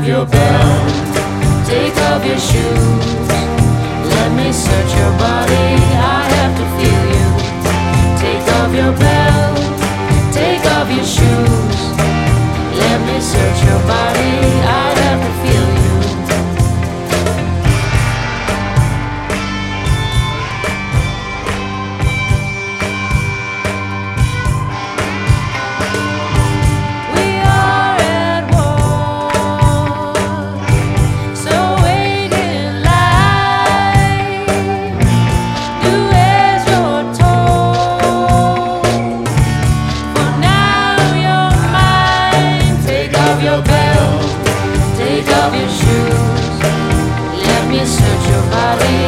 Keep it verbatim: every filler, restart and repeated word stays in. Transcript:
your belt, take off your shoes. Let me search your body, I have to feel you. Take off your belt, take off your shoes. Let me search your body, I have to feel you. Take off your shoes, let me search your body.